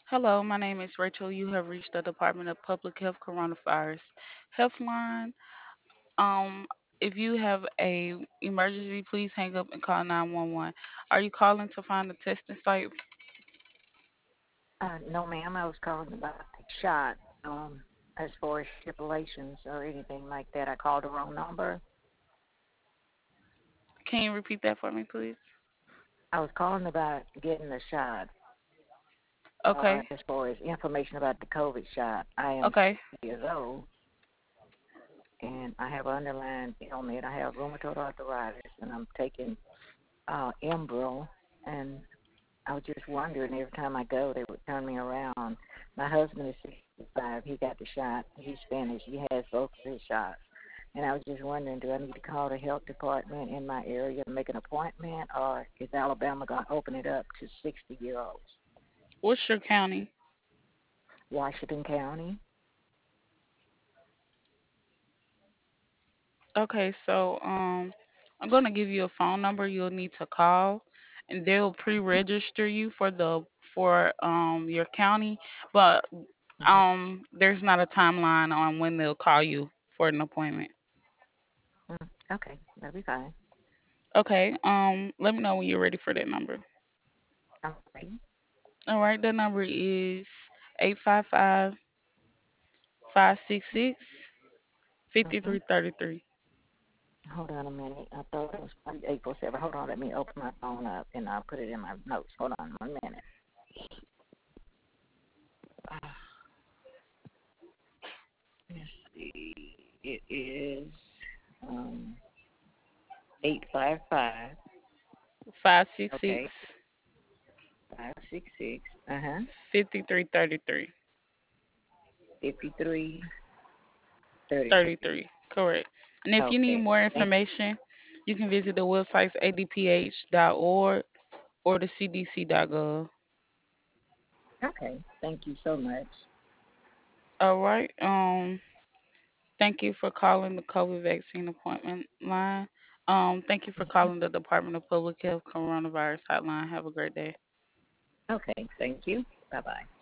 Hello, my name is Rachel. You have reached the Department of Public Health Coronavirus Health Line. Um, if you have a emergency, please hang up and call 911. Are you calling to find a testing site? No, ma'am. I was calling about the shot. As far as stipulations or anything like that, I called the wrong number. Can you repeat that for me, please? I was calling about getting the shot. Okay. As far as information about the COVID shot, I am Okay. 60 years old and I have an underlying ailment. I have rheumatoid arthritis, and I'm taking Enbrel. And I was just wondering, every time I go, they would turn me around. My husband is 65. He got the shot. He's finished. He has both of his shots. And I was just wondering, do I need to call the health department in my area to make an appointment, or is Alabama going to open it up to 60-year-olds? What's your county? Washington County? Okay, so I'm gonna give you a phone number you'll need to call, and they'll pre-register you for your county, but Mm-hmm. there's not a timeline on when they'll call you for an appointment. Okay, that'll be fine. Okay, let me know when you're ready for that number. I'm ready. All right, the number is 855 566 Mm-hmm. 5333. Hold on a minute. I thought it was 847. Hold on, let me open my phone up and I'll put it in my notes. Hold on 1 minute. Let's see. It is um 855. 566 Okay. 566. 5333. 5333. 33, correct. And if you need Okay. more Thank information, you can visit the websites adph.org or the cdc.gov. Okay. Thank you so much. All right. Thank you for calling the COVID vaccine appointment line. Thank you for calling the Department of Public Health Coronavirus Hotline. Have a great day. Okay. Thank you. Bye bye.